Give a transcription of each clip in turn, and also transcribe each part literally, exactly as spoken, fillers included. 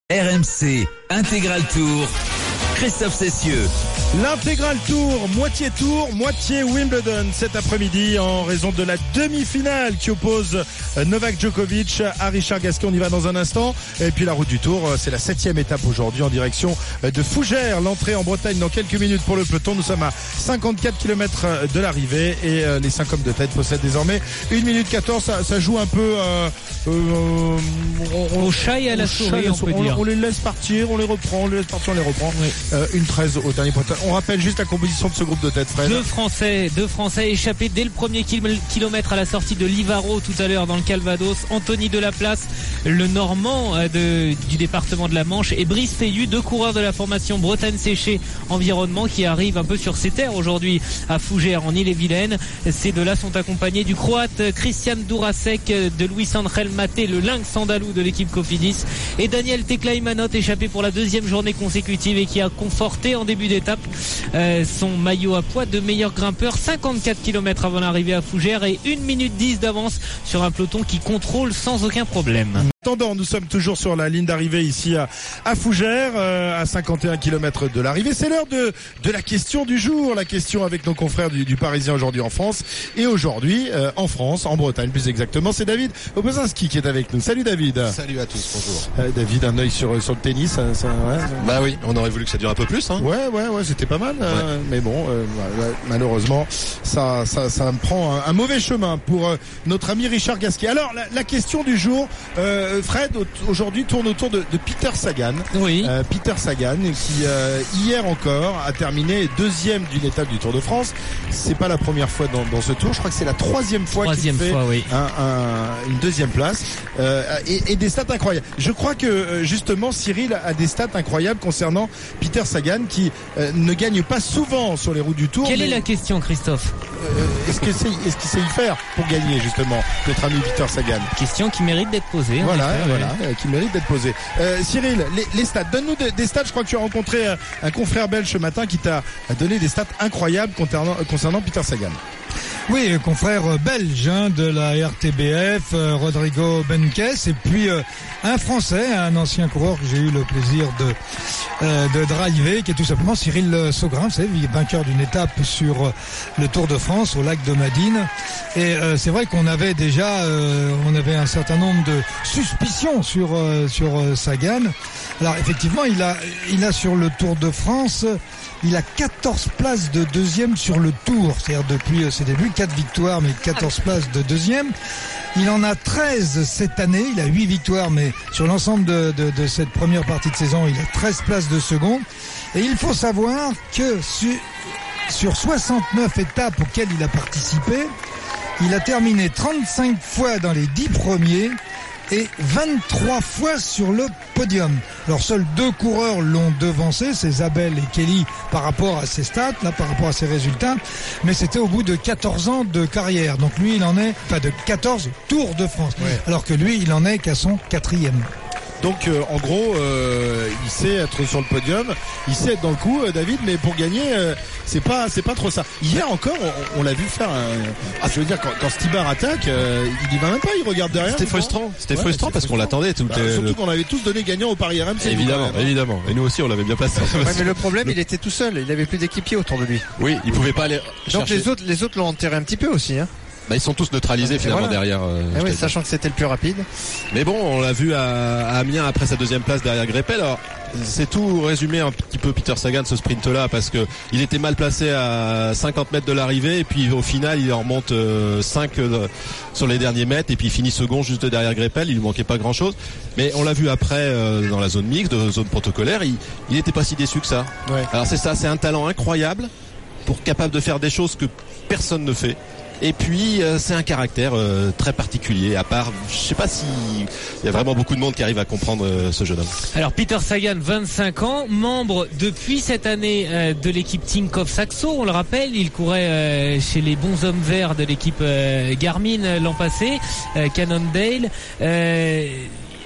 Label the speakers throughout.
Speaker 1: R M C Intégral Tour, Christophe Cessieux.
Speaker 2: L'intégral tour, moitié tour, moitié Wimbledon cet après-midi en raison de la demi-finale qui oppose Novak Djokovic à Richard Gasquet. On y va dans un instant. Et puis la route du tour, c'est la septième étape aujourd'hui en direction de Fougères. L'entrée en Bretagne dans quelques minutes pour le peloton. Nous sommes à cinquante-quatre kilomètres de l'arrivée et les cinq hommes de tête possèdent désormais une minute quatorze. Ça, ça joue un peu euh, euh,
Speaker 3: on, au chat et à la souris, on, peut
Speaker 2: on,
Speaker 3: dire.
Speaker 2: on les laisse partir, on les reprend, on les laisse partir, on les reprend. Oui. Euh, une treize au dernier pointage. On rappelle juste la composition de ce groupe de tête, Fred.
Speaker 3: Deux Français, deux Français échappés dès le premier kilomètre à la sortie de Livaro tout à l'heure dans le Calvados. Anthony Delaplace, le Normand de, du département de la Manche, et Brice Feillu, deux coureurs de la formation Bretagne Séché Environnement qui arrivent un peu sur ses terres aujourd'hui à Fougères en Ille-et-Vilaine. Ces deux-là sont accompagnés du Croate Christian Durasek, de Luis Angel Maté, le lynx andalou de l'équipe Cofidis, et Daniel Tecla-Imanot, échappé pour la deuxième journée consécutive et qui a conforté en début d'étape Euh, son maillot à poids de meilleur grimpeur. Cinquante-quatre kilomètres avant l'arrivée à Fougères et une minute dix d'avance sur un peloton qui contrôle sans aucun problème.
Speaker 2: Attendant, nous sommes toujours sur la ligne d'arrivée ici à, à Fougères, euh, à cinquante et un kilomètres de l'arrivée. C'est l'heure de, de la question du jour, la question avec nos confrères du, du Parisien aujourd'hui en France. Et aujourd'hui, euh, en France, en Bretagne plus exactement, c'est David Obozinski qui est avec nous. Salut David.
Speaker 4: Salut à tous, bonjour.
Speaker 2: Euh, David, un œil sur, sur le tennis. Ça, ça, ouais, ça...
Speaker 4: Bah oui, on aurait voulu que ça dure un peu plus. Hein.
Speaker 2: Ouais, ouais, ouais, c'était pas mal. Ouais. Euh, mais bon, euh, ouais, ouais, malheureusement, ça, ça, ça me prend un, un mauvais chemin pour euh, notre ami Richard Gasquet. Alors, la, la question du jour, euh, Fred, aujourd'hui tourne autour de, de Peter Sagan.
Speaker 3: Oui.
Speaker 2: Euh, Peter Sagan qui euh, hier encore a terminé deuxième d'une étape du Tour de France. C'est pas la première fois dans, dans ce tour. Je crois que c'est la troisième fois
Speaker 3: troisième
Speaker 2: qu'il fait
Speaker 3: fois, oui.
Speaker 2: un, un, une deuxième place euh, et, et des stats incroyables. Je crois que justement Cyril a des stats incroyables concernant Peter Sagan qui euh, ne gagne pas souvent sur les routes du Tour.
Speaker 3: Quelle
Speaker 2: mais...
Speaker 3: est la question, Christophe?
Speaker 2: euh, Est-ce que c'est, est-ce qu'il sait y faire pour gagner justement notre ami Peter Sagan?
Speaker 3: Question qui mérite d'être posée.
Speaker 2: Voilà,
Speaker 3: effet,
Speaker 2: voilà.
Speaker 3: Ouais.
Speaker 2: Qui mérite d'être posé. Euh, Cyril, les, les stats. Donne-nous des, des stats. Je crois que tu as rencontré un, un confrère belge ce matin qui t'a donné des stats incroyables concernant, concernant Peter Sagan.
Speaker 5: Oui, confrère belge hein, de la R T B F, euh, Rodrigo Benkes, et puis euh, un Français, un ancien coureur que j'ai eu le plaisir de euh, de driver, qui est tout simplement Cyril Saugrin, vous savez, vainqueur d'une étape sur euh, le Tour de France au lac de Madine. Et euh, c'est vrai qu'on avait déjà, euh, on avait un certain nombre de suspicions sur euh, sur euh, Sagan. Alors effectivement, il a il a sur le Tour de France. Il a quatorze places de deuxième sur le Tour, c'est-à-dire depuis ses débuts, quatre victoires mais quatorze places de deuxième. Il en a treize cette année, il a huit victoires mais sur l'ensemble de, de, de cette première partie de saison, il a treize places de seconde. Et il faut savoir que sur, sur soixante-neuf étapes auxquelles il a participé, il a terminé trente-cinq fois dans les dix premiers et vingt-trois fois sur le podium. Alors seuls deux coureurs l'ont devancé, c'est Zabel et Kelly par rapport à ses stats, là par rapport à ses résultats, mais c'était au bout de quatorze ans de carrière. Donc lui il en est, enfin de quatorze Tours de France, ouais. Alors que lui il en est qu'à son quatrième.
Speaker 2: Donc euh, en gros, euh, il sait être sur le podium, il sait être dans le coup, euh, David, mais pour gagner, euh, c'est pas, c'est pas trop ça. Hier encore, on, on l'a vu faire. Un... Ah, je veux dire, quand, quand Stibar attaque, euh, il y va même pas, il regarde derrière.
Speaker 4: C'était frustrant, c'était ouais, frustrant parce frustrant. qu'on l'attendait tout.
Speaker 2: Bah, euh, surtout le... qu'on avait tous donné gagnant au Paris R M C.
Speaker 4: Évidemment,
Speaker 2: même, hein.
Speaker 4: évidemment. Et nous aussi, on l'avait bien placé.
Speaker 6: Ouais, mais le problème, le... il était tout seul, il avait plus d'équipiers autour de lui.
Speaker 4: Oui, il pouvait pas aller.
Speaker 6: Donc
Speaker 4: chercher...
Speaker 6: les autres, les autres l'ont enterré un petit peu aussi, hein.
Speaker 4: Bah, ils sont tous neutralisés finalement voilà. derrière. Euh,
Speaker 6: ah oui, sachant que c'était le plus rapide.
Speaker 4: Mais bon, on l'a vu à, à Amiens après sa deuxième place derrière Greppel. Alors, c'est tout résumé un petit peu Peter Sagan ce sprint-là parce que il était mal placé à cinquante mètres de l'arrivée et puis au final il en remonte euh, cinq euh, sur les derniers mètres et puis il finit second juste derrière Greppel. Il lui manquait pas grand-chose. Mais on l'a vu après euh, dans la zone mixte, de zone protocolaire, il, il était pas si déçu que ça.
Speaker 2: Ouais.
Speaker 4: Alors c'est ça, c'est un talent incroyable pour capable de faire des choses que personne ne fait. Et puis euh, c'est un caractère euh, très particulier. À part, je sais pas si il y a vraiment beaucoup de monde qui arrive à comprendre euh, ce jeune homme.
Speaker 3: Alors Peter Sagan, vingt-cinq ans, membre depuis cette année euh, de l'équipe Tinkoff Saxo. On le rappelle, il courait euh, chez les bons hommes verts de l'équipe euh, Garmin euh, l'an passé, euh, Cannondale. Euh,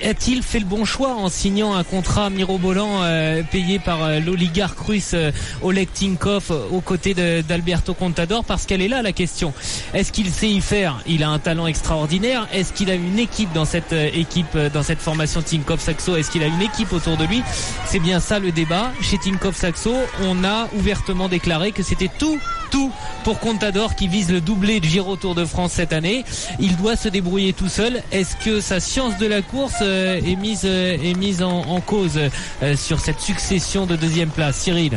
Speaker 3: a-t-il fait le bon choix en signant un contrat mirobolant euh, payé par euh, l'oligarque russe euh, Oleg Tinkov euh, aux côtés de, d'Alberto Contador? Parce qu'elle est là la question. Est-ce qu'il sait y faire? Il a un talent extraordinaire. Est-ce qu'il a une équipe dans cette euh, équipe, euh, dans cette formation Tinkoff Saxo? Est-ce qu'il a une équipe autour de lui? C'est bien ça le débat. Chez Tinkoff Saxo, on a ouvertement déclaré que c'était tout, tout pour Contador qui vise le doublé de Giro Tour de France cette année. Il doit se débrouiller tout seul. Est-ce que sa science de la course euh, est mise, euh, est mise en, en cause euh, sur cette succession de deuxième place? Cyril?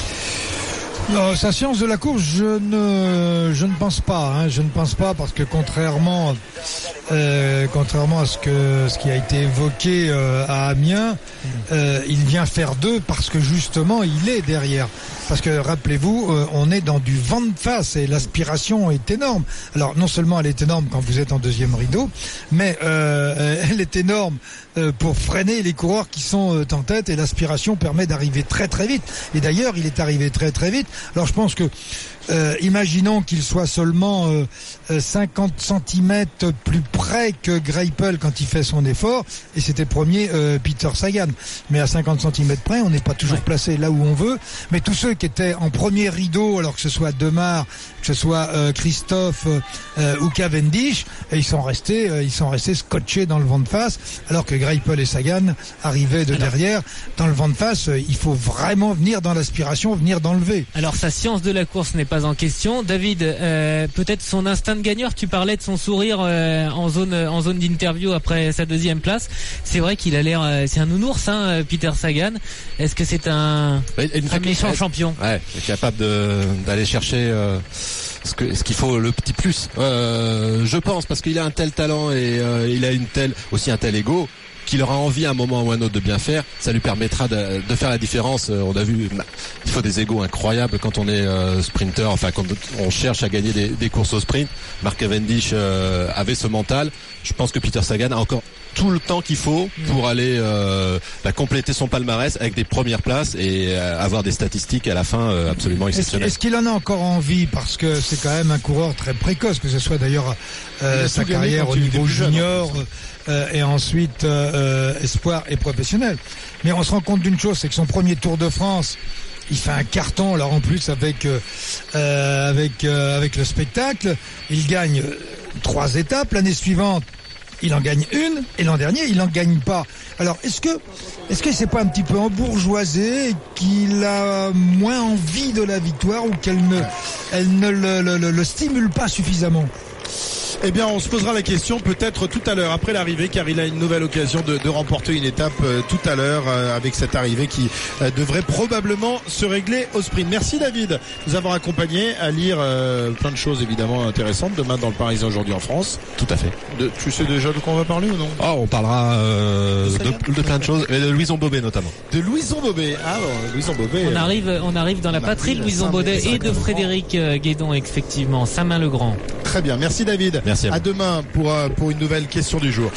Speaker 5: Non, sa science de la course, je ne, je ne pense pas. Hein, je ne pense pas parce que contrairement, euh, contrairement à ce que ce qui a été évoqué euh, à Amiens, euh, il vient faire deux parce que justement il est derrière. Parce que rappelez-vous, euh, on est dans du vent de face et l'aspiration est énorme. Alors non seulement elle est énorme quand vous êtes en deuxième rideau, mais euh, elle est énorme euh, pour freiner les coureurs qui sont euh, en tête et l'aspiration permet d'arriver très très vite. Et d'ailleurs, il est arrivé très très vite. Alors je pense que Euh, imaginons qu'il soit seulement euh, cinquante centimètres plus près que Greipel quand il fait son effort, et c'était premier euh, Peter Sagan. Mais à cinquante centimètres près, on n'est pas toujours ouais. placé là où on veut. Mais tous ceux qui étaient en premier rideau, alors que ce soit Demar, que ce soit euh, Christophe euh, ou Cavendish, et ils sont restés, euh, ils sont restés scotchés dans le vent de face, alors que Greipel et Sagan arrivaient de alors, derrière. Dans le vent de face, euh, il faut vraiment venir dans l'aspiration, venir d'enlever.
Speaker 3: Alors sa science de la course n'est pas en question. David, euh, peut-être son instinct de gagneur. Tu parlais de son sourire euh, en zone en zone d'interview après sa deuxième place. C'est vrai qu'il a l'air, euh, c'est un nounours, hein, Peter Sagan. Est-ce que c'est un, un méchant elle, champion?
Speaker 4: Ouais, il est capable de, d'aller chercher euh, ce, que, ce qu'il faut, le petit plus. Euh, je pense parce qu'il a un tel talent et euh, il a une telle aussi un tel ego, qu'il aura envie à un moment ou à un autre de bien faire, ça lui permettra de, de faire la différence. On a vu, il faut des égos incroyables quand on est euh, sprinter, enfin quand on cherche à gagner des, des courses au sprint. Mark Cavendish euh, avait ce mental. Je pense que Peter Sagan a encore tout le temps qu'il faut pour aller euh, bah, compléter son palmarès avec des premières places et euh, avoir des statistiques à la fin euh, absolument exceptionnelles.
Speaker 5: Est-ce, est-ce qu'il en a encore envie? Parce que c'est quand même un coureur très précoce, que ce soit d'ailleurs euh, sa carrière au niveau junior euh, et ensuite euh, espoir et professionnel. Mais on se rend compte d'une chose, c'est que son premier Tour de France, il fait un carton. Alors en plus avec euh, avec euh, avec le spectacle, il gagne euh, trois étapes. L'année suivante, il en gagne une, et l'an dernier, il n'en gagne pas. Alors, est-ce que, est-ce que c'est pas un petit peu embourgeoisé, qu'il a moins envie de la victoire, ou qu'elle ne, elle ne le, le, le, le stimule pas suffisamment?
Speaker 2: Eh bien, on se posera la question peut-être tout à l'heure, après l'arrivée, car il a une nouvelle occasion de, de remporter une étape euh, tout à l'heure, euh, avec cette arrivée qui euh, devrait probablement se régler au sprint. Merci David de nous avoir accompagnés à lire euh, plein de choses évidemment intéressantes demain dans le Parisien aujourd'hui en France.
Speaker 4: Tout à fait.
Speaker 2: De, tu sais déjà de quoi on va parler ou non?
Speaker 4: Oh, on parlera euh, de, de plein de choses, et de Louison Bobet notamment.
Speaker 2: De Louison Bobet. Ah bon, Louison Bobet.
Speaker 3: On arrive, on arrive dans la patrie de Louison Bobet et de Frédéric Guédon, effectivement, Saint-Main-le-Grand.
Speaker 2: Très bien, merci David.
Speaker 4: Merci à,
Speaker 2: à demain pour, euh, pour une nouvelle question du jour.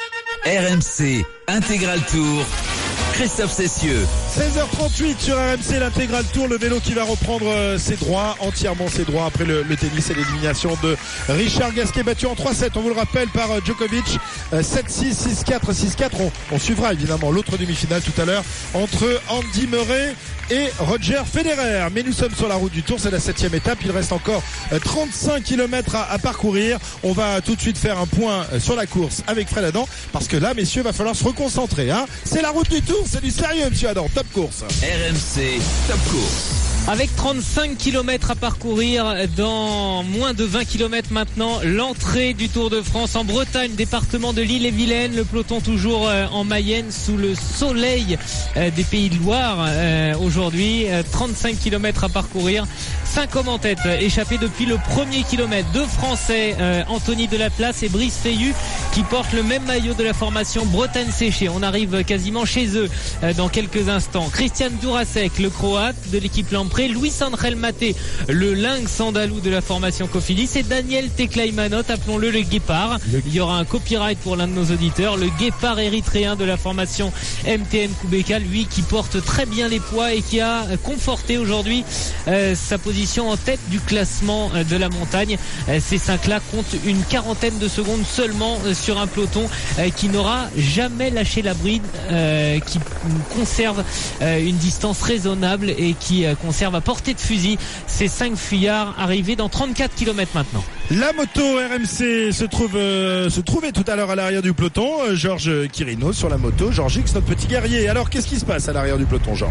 Speaker 1: R M C Intégral Tour, Christophe Cessieux.
Speaker 2: seize heures trente-huit sur R M C, l'Intégral Tour, le vélo qui va reprendre euh, ses droits, entièrement ses droits après le, le tennis et l'élimination de Richard Gasquet, battu en trois sept, on vous le rappelle, par euh, Djokovic, euh, sept six, six quatre, six quatre. On, on suivra évidemment l'autre demi-finale tout à l'heure entre Andy Murray et Roger Federer. Mais nous sommes sur la route du Tour, c'est la septième étape, il reste encore trente-cinq kilomètres à, à parcourir. On va tout de suite faire un point sur la course avec Fred Adam, parce que là, messieurs, va falloir se reconcentrer, hein. C'est la route du Tour, c'est du sérieux, monsieur Adam. Top course.
Speaker 1: R M C Top Course.
Speaker 3: Avec trente-cinq kilomètres à parcourir, dans moins de vingt kilomètres maintenant, l'entrée du Tour de France en Bretagne, département de l'Ille-et-Vilaine, le peloton toujours en Mayenne sous le soleil des Pays de Loire. Aujourd'hui, trente-cinq kilomètres à parcourir, cinq hommes en tête, échappés depuis le premier kilomètre. Deux Français, Anthony Delaplace et Brice Feillu, qui portent le même maillot de la formation Bretagne Séchée. On arrive quasiment chez eux dans quelques instants. Christian Durasek, le Croate de l'équipe Lampre, Luis Angel Maté, le lynx andalou de la formation Cofidis, et Daniel Teclaimanot, appelons-le le guépard. Il y aura un copyright pour l'un de nos auditeurs, le guépard érythréen de la formation M T M Kubeka, lui qui porte très bien les poids et qui a conforté aujourd'hui euh, sa position en tête du classement de la montagne. Euh, ces cinq-là comptent une quarantaine de secondes seulement euh, sur sur un peloton euh, qui n'aura jamais lâché la bride, euh, qui conserve euh, une distance raisonnable et qui euh, conserve à portée de fusil ces cinq fuyards arrivés dans trente-quatre kilomètres maintenant.
Speaker 2: La moto R M C se trouve euh, se trouvait tout à l'heure à l'arrière du peloton. Euh, Georges Quirino sur la moto. Georges X, notre petit guerrier. Alors qu'est-ce qui se passe à l'arrière du peloton, Georges ?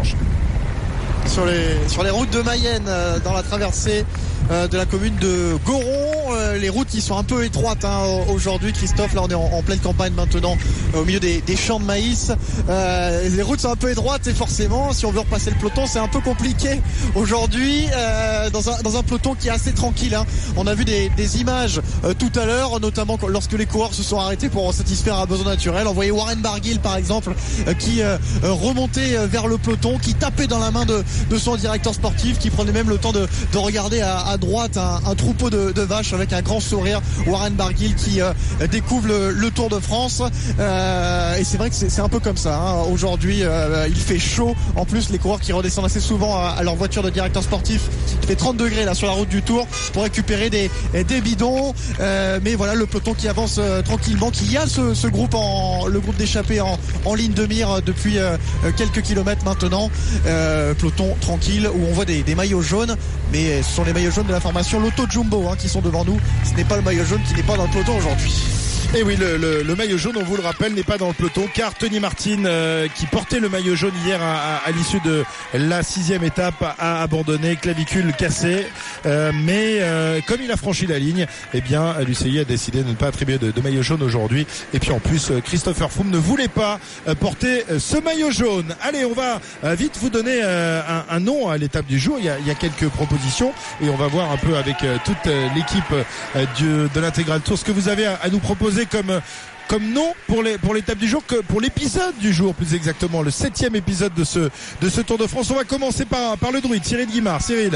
Speaker 6: Sur les, sur les routes de Mayenne, euh, dans la traversée euh, de la commune de Goron, euh, les routes qui sont un peu étroites hein, aujourd'hui, Christophe. Là on est en, en pleine campagne maintenant, euh, au milieu des, des champs de maïs. Euh, les routes sont un peu étroites et forcément si on veut repasser le peloton c'est un peu compliqué aujourd'hui euh, dans, un, dans un peloton qui est assez tranquille hein. On a vu des, des images euh, tout à l'heure, notamment lorsque les coureurs se sont arrêtés pour satisfaire un besoin naturel. On voyait Warren Barguil par exemple euh, qui euh, remontait vers le peloton, qui tapait dans la main de de son directeur sportif, qui prenait même le temps de, de regarder à, à droite un, un troupeau de, de vaches avec un grand sourire. Warren Barguil qui euh, découvre le, le Tour de France euh, et c'est vrai que c'est, c'est un peu comme ça hein. Aujourd'hui euh, il fait chaud, en plus les coureurs qui redescendent assez souvent à, à leur voiture de directeur sportif. Il fait trente degrés là sur la route du Tour pour récupérer des, des bidons euh, mais voilà le peloton qui avance euh, tranquillement, qui y a ce, ce groupe en, le groupe d'échappés en, en ligne de mire depuis euh, quelques kilomètres maintenant, euh, peloton tranquille où on voit des, des maillots jaunes, mais ce sont les maillots jaunes de la formation Lotto Jumbo hein, qui sont devant nous. Ce n'est pas le maillot jaune qui n'est pas dans le peloton aujourd'hui.
Speaker 2: Et oui, le, le, le maillot jaune, on vous le rappelle, n'est pas dans le peloton car Tony Martin, euh, qui portait le maillot jaune hier à, à, à l'issue de la sixième étape, a abandonné, clavicule cassée. Euh, mais euh, comme il a franchi la ligne, eh bien l'U C I a décidé de ne pas attribuer de, de maillot jaune aujourd'hui. Et puis en plus, Christopher Froome ne voulait pas euh, porter euh, ce maillot jaune. Allez, on va euh, vite vous donner euh, un, un nom à l'étape du jour. Il y, a, il y a quelques propositions et on va voir un peu avec euh, toute euh, l'équipe euh, du, de l'Intégral Tour ce que vous avez à, à nous proposer comme comme nom pour les pour l'étape du jour, que pour l'épisode du jour plus exactement, le septième épisode de ce de ce Tour de France. On va commencer par par le druide Cyril Guimard. Cyril.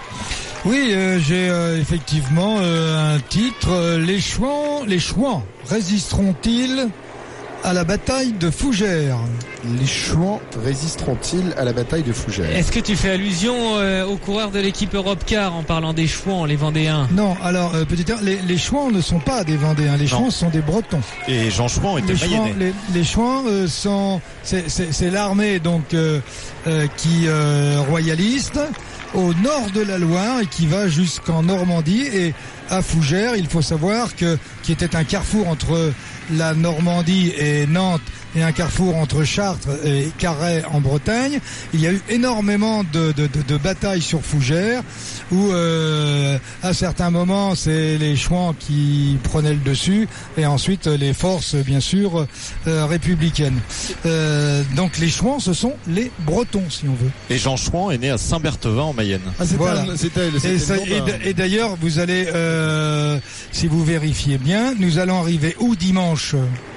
Speaker 5: Oui, euh, j'ai euh, effectivement euh, un titre. Euh, les Chouans, les Chouans résisteront-ils à la bataille de Fougères?
Speaker 2: Les Chouans résisteront-ils à la bataille de Fougères?
Speaker 3: Est-ce que tu fais allusion euh, aux coureurs de l'équipe Europcar en parlant des Chouans, les Vendéens?
Speaker 5: Non, alors euh, petit les, les Chouans ne sont pas des Vendéens, les Chouans sont des Bretons.
Speaker 7: Et Jean Chouan était
Speaker 5: les Chouans, les, les Chouans euh, sont c'est, c'est, c'est l'armée donc euh, euh, qui euh, royaliste au nord de la Loire et qui va jusqu'en Normandie et à Fougères. Il faut savoir que qui était un carrefour entre la Normandie et Nantes et un carrefour entre Chartres et Carhaix en Bretagne. Il y a eu énormément de, de, de, de batailles sur Fougères où euh, à certains moments c'est les Chouans qui prenaient le dessus et ensuite les forces bien sûr euh, républicaines. Euh, donc les Chouans ce sont les Bretons si on veut.
Speaker 7: Et Jean Chouan est né à Saint-Berthevin en Mayenne.
Speaker 2: Ah, c'était
Speaker 5: voilà.
Speaker 2: un, c'était, c'était
Speaker 5: et, ça, et, d- et d'ailleurs vous allez euh, si vous vérifiez bien, nous allons arriver où dimanche?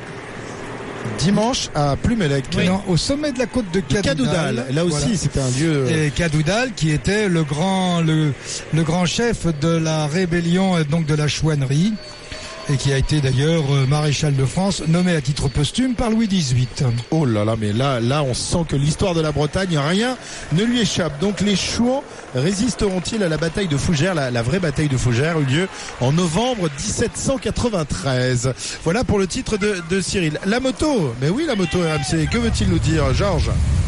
Speaker 2: Dimanche à Plumelec.
Speaker 5: Oui. Non, au sommet de la côte de Cadoudal.
Speaker 2: Cadoudal. Là aussi, voilà. C'était un lieu.
Speaker 5: Et Cadoudal, qui était le grand, le, le grand chef de la rébellion, donc de la chouannerie, et qui a été d'ailleurs maréchal de France, nommé à titre posthume par Louis dix-huit.
Speaker 2: Oh là là, mais là, là, on sent que l'histoire de la Bretagne, rien ne lui échappe. Donc les Chouans résisteront-ils à la bataille de Fougères? La, la vraie bataille de Fougères eut lieu en novembre dix-sept cent quatre-vingt-treize. Voilà pour le titre de, de Cyril. La moto, mais oui, la moto R M C, que veut-il nous dire, Georges?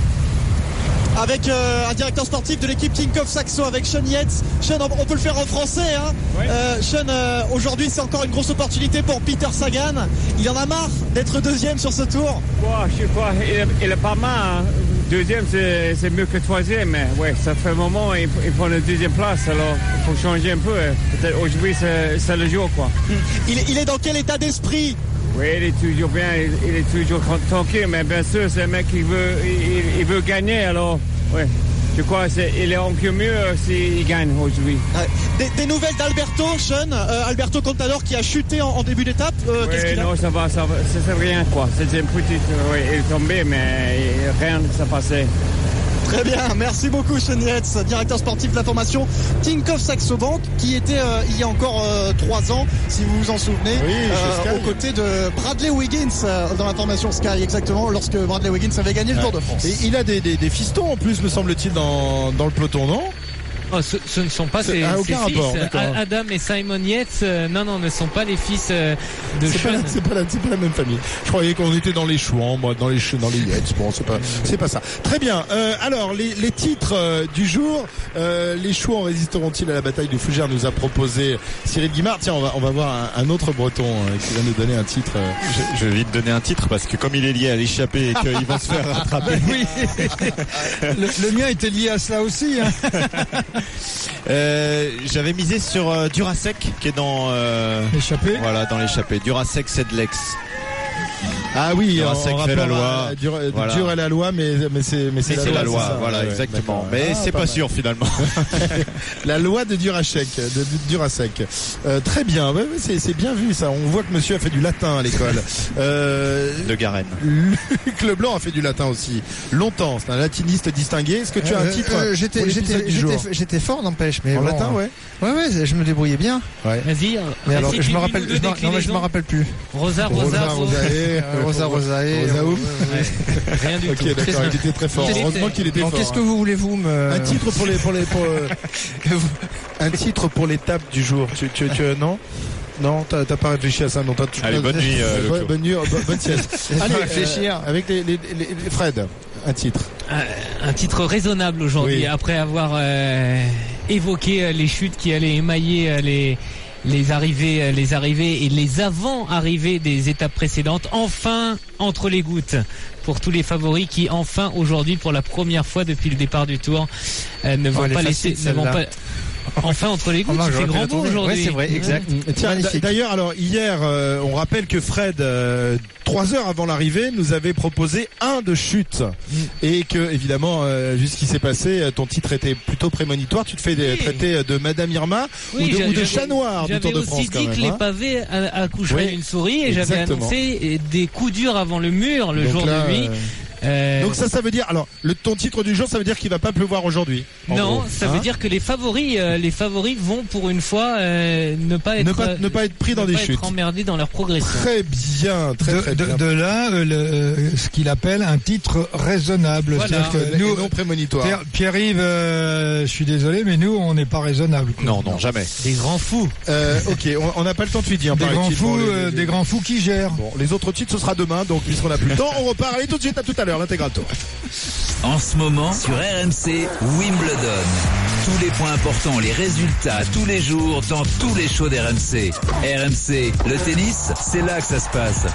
Speaker 6: Avec euh, un directeur sportif de l'équipe Tinkoff Saxo, avec Sean Yates. Sean, on peut le faire en français hein. Ouais. euh, Sean, euh, aujourd'hui c'est encore une grosse opportunité pour Peter Sagan. Il en a marre d'être deuxième sur ce tour.
Speaker 8: Ouais, je sais pas, il est, il est pas mal hein. Deuxième c'est, c'est mieux que troisième, mais ouais, ça fait un moment il, il prend la deuxième place, alors il faut changer un peu. Peut-être aujourd'hui c'est, c'est le jour quoi.
Speaker 6: Il, il est dans quel état d'esprit?
Speaker 8: Oui, il est toujours bien, il, il est toujours tranquille, mais bien sûr, c'est un mec qui veut, il, il veut gagner, alors, oui. Je crois qu'il est encore mieux s'il gagne aujourd'hui.
Speaker 6: Ouais. Des, des nouvelles d'Alberto, Sean, euh, Alberto Contador qui a chuté en, en début d'étape. Euh,
Speaker 8: oui,
Speaker 6: qu'est-ce qu'il
Speaker 8: non,
Speaker 6: a
Speaker 8: ça va, ça va, c'est, c'est rien, quoi. C'était une petite, oui, il est tombé, mais rien ne s'est passé.
Speaker 6: Très bien, merci beaucoup Sean Yates, directeur sportif de la formation Tinkoff Saxo Bank, qui était euh, il y a encore euh, trois ans, si vous vous en souvenez,
Speaker 2: oui,
Speaker 6: euh, aux côtés de Bradley Wiggins euh, dans la formation Sky, exactement, lorsque Bradley Wiggins avait gagné le ouais. Tour de France.
Speaker 2: Et il a des, des, des fistons en plus, me semble-t-il, dans, dans le peloton, non?
Speaker 3: Oh, ce, ce ne sont pas
Speaker 2: C'est-
Speaker 3: ses,
Speaker 2: ah,
Speaker 3: ses
Speaker 2: aucun
Speaker 3: fils.
Speaker 2: rapport, d'accord.
Speaker 3: A- Adam et Simon Yates, euh, non, non, ne sont pas les fils euh, de
Speaker 2: C'est pas,
Speaker 3: Sean.
Speaker 2: la, c'est, pas la, c'est pas la même famille. Je croyais qu'on était dans les chouans, moi, dans les chou- dans les Yates. Bon, c'est pas, c'est pas ça. Très bien. Euh, alors, les, les titres euh, du jour. Euh, les chouans résisteront-ils à la bataille de Fougères, nous a proposé Cyril Guimard. Tiens, on va, on va voir un, un autre Breton euh, qui va nous donner un titre. Euh,
Speaker 7: Je, je vais vite donner un titre parce que comme il est lié à l'échappée et qu'il va se faire rattraper.
Speaker 5: Oui. le, le mien était lié à cela aussi. Hein.
Speaker 7: Euh, j'avais misé sur euh, Durasec qui est dans euh,
Speaker 5: Échappé.
Speaker 7: voilà dans l'échappée. Durasec Sedlex.
Speaker 2: Ah oui,
Speaker 7: Durasec
Speaker 2: en, en
Speaker 7: fait la
Speaker 2: rapport
Speaker 7: loi.
Speaker 2: à- Dur,
Speaker 7: Voilà.
Speaker 2: dur est la loi, mais, mais c'est, mais c'est,
Speaker 7: Mais
Speaker 2: la,
Speaker 7: c'est
Speaker 2: loi,
Speaker 7: la loi,
Speaker 2: c'est ça.
Speaker 7: voilà
Speaker 2: Ouais, ouais,
Speaker 7: exactement.
Speaker 2: d'accord.
Speaker 7: Mais
Speaker 2: Ah,
Speaker 7: c'est pas,
Speaker 2: mal.
Speaker 7: sûr finalement.
Speaker 2: La loi de Durasec, de, de Durasec. Euh, très bien, ouais, ouais, c'est, c'est bien vu ça. On voit que monsieur a fait du latin à l'école. Euh,
Speaker 7: De Garenne.
Speaker 2: Luc Leblanc a fait du latin aussi. Longtemps, c'est un latiniste distingué. Est-ce que tu as un
Speaker 6: Euh,
Speaker 2: titre
Speaker 6: euh,
Speaker 2: pour
Speaker 6: j'étais,
Speaker 2: l'épisode
Speaker 6: j'étais,
Speaker 2: du jour
Speaker 6: j'étais, j'étais fort, n'empêche, mais
Speaker 2: En
Speaker 6: bon,
Speaker 2: latin,
Speaker 6: euh,
Speaker 2: ouais.
Speaker 6: Ouais, ouais, je me débrouillais bien.
Speaker 3: Vas-y.
Speaker 6: Mais alors, je
Speaker 3: récite-lui
Speaker 6: me rappelle,
Speaker 3: une ou
Speaker 6: je
Speaker 3: deux
Speaker 6: me- non, mais je me
Speaker 3: déclinaisons.
Speaker 6: rappelle plus.
Speaker 3: Rosa, Rosa,
Speaker 2: Rosa,
Speaker 3: Rosa.
Speaker 2: Rosae,
Speaker 6: Euh, Rosa, Rosae.
Speaker 2: Rosa, ouf.
Speaker 3: Ouais. Rien du
Speaker 2: Ok,
Speaker 3: tout.
Speaker 2: d'accord, il était très fort.
Speaker 3: Qu'est-ce que
Speaker 2: Heureusement
Speaker 3: c'est
Speaker 2: qu'il était
Speaker 6: Donc,
Speaker 2: fort.
Speaker 6: qu'est-ce que
Speaker 2: hein.
Speaker 6: vous voulez-vous me...
Speaker 2: Un titre pour les, pour les, pour, euh, un titre pour l'étape du jour. Tu, tu, tu, non? Non, t'as, t'as pas réfléchi à ça, non, t'as, tu-
Speaker 7: Allez, bonne nuit, euh,
Speaker 2: bonne,
Speaker 7: Loco.
Speaker 2: bonne nuit, bonne, bonne sieste.
Speaker 6: Laisse-moi
Speaker 2: Allez,
Speaker 6: réfléchir.
Speaker 2: euh, avec les, les, les, les- Fred, un titre.
Speaker 3: Un, un titre raisonnable aujourd'hui,
Speaker 2: Oui.
Speaker 3: après avoir euh, évoqué euh, les chutes qui allaient émailler euh, les les arrivées, euh, les arrivées et les avant-arrivées des étapes précédentes. Enfin, entre les gouttes pour tous les favoris qui, enfin, aujourd'hui, pour la première fois depuis le départ du Tour, euh, ne
Speaker 6: Oh,
Speaker 3: vont
Speaker 6: elle est
Speaker 3: pas
Speaker 6: facile,
Speaker 3: laisser, ne vont
Speaker 6: celle-là.
Speaker 3: pas. Enfin, entre les gouttes,
Speaker 6: Oh non,
Speaker 3: il
Speaker 6: j'aurais
Speaker 3: fait
Speaker 6: pu
Speaker 3: grand
Speaker 6: la
Speaker 3: beau
Speaker 6: trouver.
Speaker 3: aujourd'hui.
Speaker 6: Ouais, c'est vrai, exact.
Speaker 2: Et tiens,
Speaker 6: Magnifique.
Speaker 2: d'ailleurs, alors hier, euh, on rappelle que Fred, euh, trois heures avant l'arrivée, nous avait proposé un de chute et que évidemment, euh, vu ce qui s'est passé, euh, ton titre était plutôt prémonitoire. Tu te fais des,
Speaker 3: Oui.
Speaker 2: traiter de Madame Irma
Speaker 3: Oui,
Speaker 2: ou de,
Speaker 3: j'a-
Speaker 2: ou de
Speaker 3: j'avais-
Speaker 2: chat noir du
Speaker 3: J'avais
Speaker 2: Tour de France
Speaker 3: aussi
Speaker 2: quand
Speaker 3: dit
Speaker 2: même.
Speaker 3: que les
Speaker 2: hein.
Speaker 3: pavés a- accoucheraient
Speaker 2: Oui,
Speaker 3: d'une souris et j'avais
Speaker 2: exactement.
Speaker 3: annoncé des coups durs avant le mur le
Speaker 2: Donc
Speaker 3: jour
Speaker 2: là,
Speaker 3: de nuit.
Speaker 2: euh,
Speaker 3: Euh,
Speaker 2: Donc ça, ça veut dire, alors, le, ton titre du jour, ça veut dire qu'il va pas pleuvoir aujourd'hui. en
Speaker 3: non,
Speaker 2: gros,
Speaker 3: ça
Speaker 2: hein.
Speaker 3: veut dire que les favoris, euh, les favoris vont pour une fois euh, ne pas être
Speaker 2: Ne pas- ne pas être pris dans
Speaker 3: ne
Speaker 2: des
Speaker 3: pas être
Speaker 2: chutes.
Speaker 3: emmerdés dans leur progression.
Speaker 2: Très bien, très
Speaker 5: De,
Speaker 2: très
Speaker 5: de-
Speaker 2: bien.
Speaker 5: de là, euh, le, euh, ce qu'il appelle un titre raisonnable.
Speaker 3: Voilà.
Speaker 5: C'est-à-dire que
Speaker 2: Et
Speaker 5: nous,
Speaker 2: non prémonitoire.
Speaker 5: Pierre- Pierre-Yves, euh, je suis désolé, mais nous, on n'est pas raisonnable. quoi.
Speaker 7: Non, non, jamais.
Speaker 3: Des grands fous.
Speaker 2: Euh, ok, on- on n'a pas le temps de finir.
Speaker 5: Des grands
Speaker 2: paraît-il,
Speaker 5: fous,
Speaker 2: pour les-
Speaker 5: euh,
Speaker 2: les-
Speaker 5: des grands fous qui gèrent.
Speaker 2: Bon, les autres titres, ce sera demain, donc puisqu'on n'a plus le temps, on repart. Allez, tout de suite, à tout à l'heure, l'intégral tour.
Speaker 1: En ce moment, sur R M C, Wimbledon. Tous les points importants, les résultats, tous les jours, dans tous les shows d'R M C. R M C, le tennis, c'est là que ça se passe.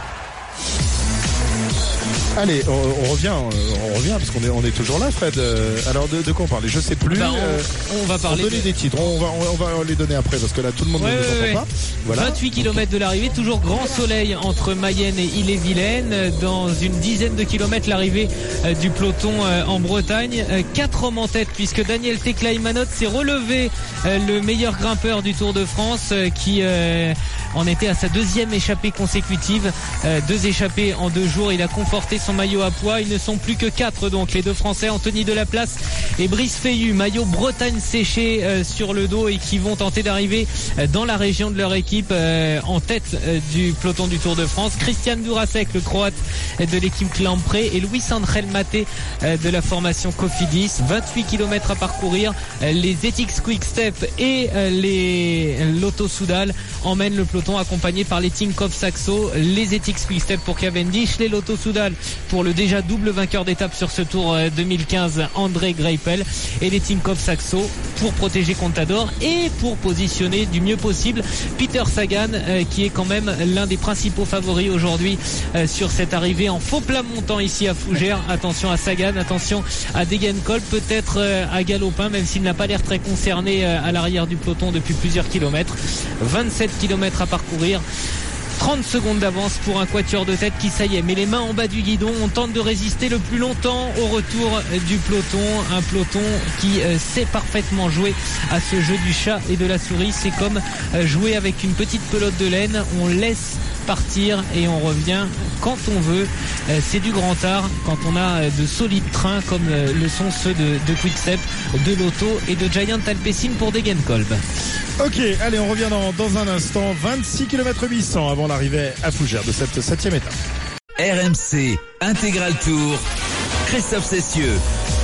Speaker 2: Allez, on, on revient, on revient, parce qu'on est, on est toujours là, Fred. Euh, alors, de, de quoi on parle? Je sais plus.
Speaker 3: Bah, on,
Speaker 2: euh,
Speaker 3: on va
Speaker 2: on
Speaker 3: parler
Speaker 2: donnait
Speaker 3: de
Speaker 2: des titres, on va, on, va les donner après, parce que là, tout le monde
Speaker 3: Ouais,
Speaker 2: ne nous
Speaker 3: ouais,
Speaker 2: entend
Speaker 3: ouais.
Speaker 2: pas. Voilà.
Speaker 3: vingt-huit kilomètres de l'arrivée, toujours grand soleil entre Mayenne et Ille-et-Vilaine. Dans une dizaine de kilomètres, l'arrivée euh, du peloton euh, en Bretagne. Euh, Quatre hommes en tête, puisque Daniel Tecla-Imanot s'est relevé euh, le meilleur grimpeur du Tour de France, euh, qui euh, en était à sa deuxième échappée consécutive. Euh, deux échappées en deux jours. Il a conforté son maillot à poids. Ils ne sont plus que quatre, donc les deux Français, Anthony Delaplace et Brice Feillu, maillot Bretagne séché euh, sur le dos, et qui vont tenter d'arriver euh, dans la région de leur équipe euh, en tête euh, du peloton du Tour de France. Christian Durasek, le croate euh, de l'équipe Clampré, et Luis Angel Maté euh, de la formation Cofidis. vingt-huit kilomètres à parcourir. Euh, les Ethics Quick Step et euh, les Lotto Soudal emmènent le peloton, accompagné par les Tinkoff Saxo. Les Ethics Quick Step pour Cavendish, les Lotto Soudal pour le déjà double vainqueur d'étape sur ce Tour euh, deux mille quinze, André Greipel, et les Tinkoff Saxo pour protéger Contador et pour positionner du mieux possible Peter Sagan, euh, qui est quand même l'un des principaux favoris aujourd'hui euh, sur cette arrivée en faux plat montant ici à Fougères. Attention à Sagan, attention à Degenkolb, peut-être euh, à Galopin, même s'il n'a pas l'air très concerné euh, à l'arrière du peloton depuis plusieurs kilomètres. vingt-sept kilomètres à parcourir. trente secondes d'avance pour un quatuor de tête qui, ça y est, met les mains en bas du guidon. On tente de résister le plus longtemps au retour du peloton. Un peloton qui euh, sait parfaitement jouer à ce jeu du chat et de la souris. C'est comme euh, jouer avec une petite pelote de laine. On laisse partir et on revient quand on veut. Euh, c'est du grand art quand on a euh, de solides trains comme euh, le sont ceux de, de Quickstep, de Lotto et de Giant Alpecin pour Degenkolb.
Speaker 2: Ok, allez, on revient dans, dans un instant. vingt-six kilomètres huit cents avant l'arrivée à Fougères de cette septième étape.
Speaker 1: R M C, Intégral Tour, Christophe Cessieux.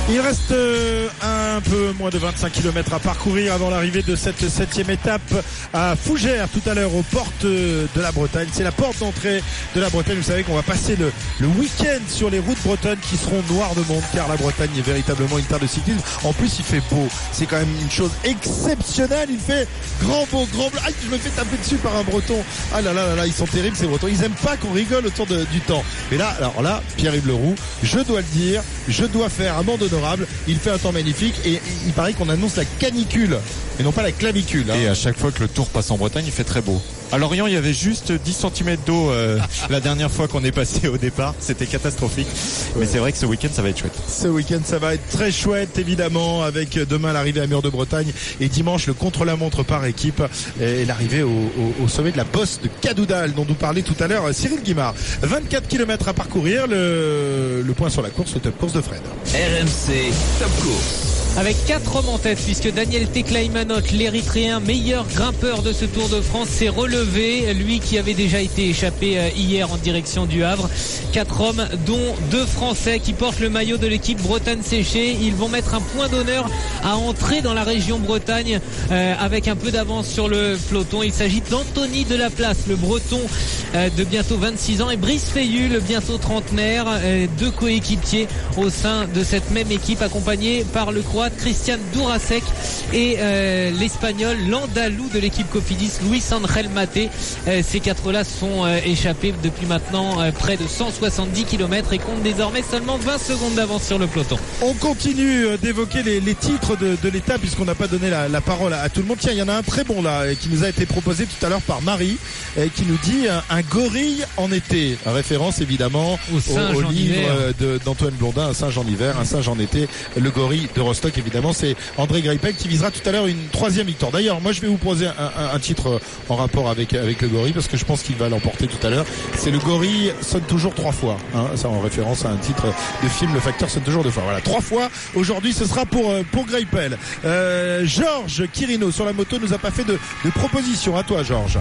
Speaker 2: Il reste euh, un peu moins de vingt-cinq kilomètres à parcourir avant l'arrivée de cette septième étape à Fougères tout à l'heure aux portes de la Bretagne. C'est la porte d'entrée de la Bretagne. Vous savez qu'on va passer le, le week-end sur les routes bretonnes qui seront noires de monde car la Bretagne est véritablement une terre de cyclisme. En plus, il fait beau. C'est quand même une chose exceptionnelle. Il fait grand beau, grand bleu. Ah, je me fais taper dessus par un breton. Ah là là là là, ils sont terribles ces bretons. Ils aiment pas qu'on rigole autour de, du temps. Mais là, alors là, Pierre-Yves Leroux, je dois le dire, je dois faire amende honorable. Il fait un temps magnifique et il paraît qu'on annonce la canicule et non pas la clavicule. Hein.
Speaker 7: Et à chaque fois que le Tour passe en Bretagne, il fait très beau. À Lorient, il y avait juste dix centimètres d'eau euh, la dernière fois qu'on est passé au départ. C'était catastrophique. Ouais. Mais c'est vrai que ce week-end, ça va être chouette.
Speaker 2: Ce week-end, ça va être très chouette, évidemment, avec demain l'arrivée à Mur de Bretagne et dimanche le contre-la-montre par équipe et l'arrivée au, au, au sommet de la bosse de Cadoudal dont nous parlait tout à l'heure Cyril Guimard. vingt-quatre kilomètres à parcourir, le, le point sur la course, le top course de Fred.
Speaker 1: R M C Top Course.
Speaker 3: Avec quatre hommes en tête, puisque Daniel Teklaimanot, l'Érythréen meilleur grimpeur de ce Tour de France, s'est relevé. Lui qui avait déjà été échappé hier en direction du Havre. Quatre hommes, dont deux Français qui portent le maillot de l'équipe Bretagne Séché. Ils vont mettre un point d'honneur à entrer dans la région Bretagne euh, avec un peu d'avance sur le peloton. Il s'agit d'Anthony Delaplace, le Breton euh, de bientôt vingt-six ans, et Brice Feillu, le bientôt trentenaire, euh, deux coéquipiers au sein de cette même équipe, accompagnés par le Croate Christian Durasek et euh, l'Espagnol, l'Andalou de l'équipe Cofidis, Luis Angel Mate. Euh, ces quatre-là sont euh, échappés depuis maintenant euh, près de cent soixante-dix kilomètres et comptent désormais seulement vingt secondes d'avance sur le peloton.
Speaker 2: On continue euh, d'évoquer les, les titres de, de l'étape puisqu'on n'a pas donné la, la parole à, à tout le monde. Tiens, il y en a un très bon là qui nous a été proposé tout à l'heure par Marie et qui nous dit un, un gorille en été. Référence évidemment
Speaker 3: au,
Speaker 2: au, au livre de, d'Antoine Blondin, un singe en hiver, un singe en été, le gorille de Rostock. Évidemment, c'est André Greipel qui visera tout à l'heure une troisième victoire. D'ailleurs, moi je vais vous poser un, un, un titre en rapport avec, avec le gorille parce que je pense qu'il va l'emporter tout à l'heure. C'est le gorille sonne toujours trois fois. Hein, ça en référence à un titre de film, le facteur sonne toujours deux fois. Voilà, trois fois. Aujourd'hui, ce sera pour, pour Greipel. Euh, Georges Quirino sur la moto nous a pas fait de, de proposition. À toi, Georges.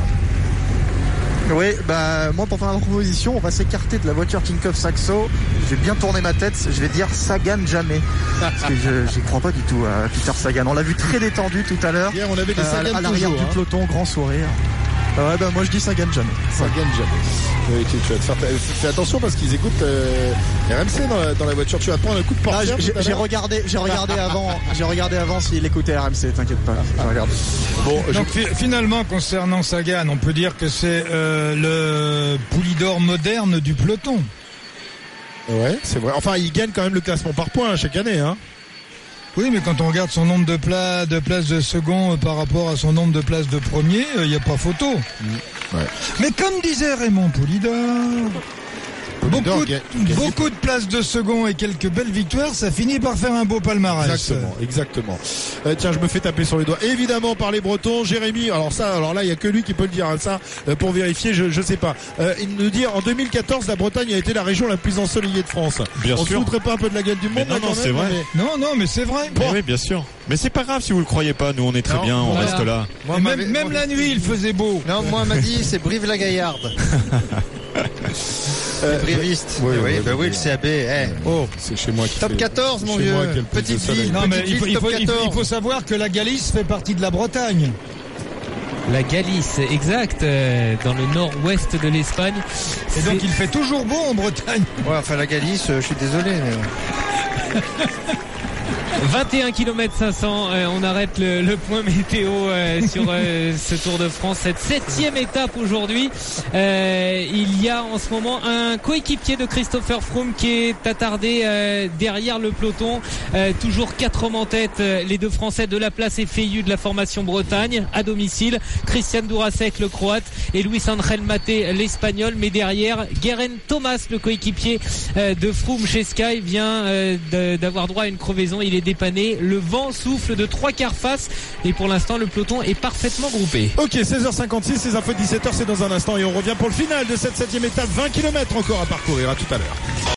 Speaker 6: Oui, bah moi pour faire ma proposition, on va s'écarter de la voiture Tinkoff Saxo. Je vais bien tourner ma tête, je vais dire Sagan jamais. Parce que je j'y crois pas du tout à Peter Sagan. On l'a vu très détendu tout à l'heure.
Speaker 2: Hier, on avait des Sagan
Speaker 6: euh, à l'arrière
Speaker 2: toujours,
Speaker 6: du peloton, hein. Grand sourire. Ah ouais, bah moi je dis Sagan jamais.
Speaker 2: Sagan jamais. Oui, tu, tu vas te faire, fais attention parce qu'ils écoutent euh, R M C dans la, dans la voiture. Tu vas te prendre un coup de portière.
Speaker 6: Ah, j'ai, j'ai regardé, j'ai regardé avant, j'ai regardé avant s'il écoutait R M C. T'inquiète pas. J'ai regardé.
Speaker 5: Bon, donc je... finalement concernant Sagan, on peut dire que c'est euh, le Poulidor moderne du peloton.
Speaker 2: Ouais, c'est vrai. Enfin, il gagne quand même le classement par points chaque année, hein.
Speaker 5: Oui, mais quand on regarde son nombre de, pla- de places de second par rapport à son nombre de places de premier, il euh, n'y a pas photo. Mmh. Ouais. Mais comme disait Raymond Poulidor, beaucoup, de, beaucoup de places de second et quelques belles victoires, ça finit par faire un beau palmarès.
Speaker 2: Exactement, exactement. Euh, tiens, je me fais taper sur les doigts. Évidemment par les Bretons, Jérémy. Alors ça, alors là, il y a que lui qui peut le dire. Hein, ça, euh, pour vérifier, je, je sais pas. Euh, il nous dit en deux mille quatorze, la Bretagne a été la région la plus ensoleillée de France.
Speaker 7: Bien
Speaker 2: On
Speaker 7: sûr.
Speaker 2: se foutrait pas un peu de la gueule du monde.
Speaker 7: Mais non,
Speaker 2: là,
Speaker 7: non, c'est
Speaker 2: même,
Speaker 7: vrai.
Speaker 2: Mais...
Speaker 5: Non, non, mais c'est vrai.
Speaker 7: Bon. Oui, bien sûr. Mais c'est pas grave si vous le croyez pas. Nous, on est très
Speaker 6: non,
Speaker 7: bien. On
Speaker 6: voilà.
Speaker 7: reste là.
Speaker 6: Moi,
Speaker 5: même même la nuit, il faisait beau.
Speaker 6: Non, moi, on m'a dit c'est Brive-la-Gaillarde.
Speaker 2: Euh,
Speaker 6: Bréviste.
Speaker 2: Oui,
Speaker 6: oui,
Speaker 2: oui,
Speaker 6: bah
Speaker 2: oui,
Speaker 6: oui, le C A B. Eh.
Speaker 2: Oh, c'est chez moi qui
Speaker 6: Top
Speaker 2: fait...
Speaker 6: quatorze, mon
Speaker 2: chez
Speaker 6: vieux.
Speaker 2: Moi qui a le plus
Speaker 6: Petite
Speaker 2: de soleil.
Speaker 6: ville.
Speaker 5: Non, mais
Speaker 6: Petite
Speaker 5: il faut,
Speaker 6: ville,
Speaker 5: il, faut,
Speaker 6: top
Speaker 5: il, faut, il
Speaker 6: quatorze.
Speaker 5: faut savoir que la Galice fait partie de la Bretagne.
Speaker 3: La Galice, exact, euh, dans le nord-ouest de l'Espagne.
Speaker 5: Et donc il fait toujours beau en Bretagne.
Speaker 6: Ouais, enfin la Galice, euh, je suis désolé. Mais...
Speaker 3: vingt et un kilomètres cinq cents, euh, on arrête le, le point météo euh, sur euh, ce Tour de France, cette septième étape aujourd'hui. Euh, il y a en ce moment un coéquipier de Christopher Froome qui est attardé euh, derrière le peloton. Euh, toujours quatre hommes en tête, euh, les deux Français Delaplace et Feillu de la formation Bretagne à domicile, Christian Durasek le Croate et Luis Angel Mate l'Espagnol. Mais derrière, Geraint Thomas, le coéquipier euh, de Froome chez Sky, vient euh, de, d'avoir droit à une crevaison. Il est dépanné, le vent souffle de trois quarts face et pour l'instant le peloton est parfaitement groupé.
Speaker 2: Ok, seize heures cinquante-six, les infos de dix-sept heures, c'est dans un instant et on revient pour le final de cette septième étape. Vingt kilomètres encore à parcourir, à tout à l'heure.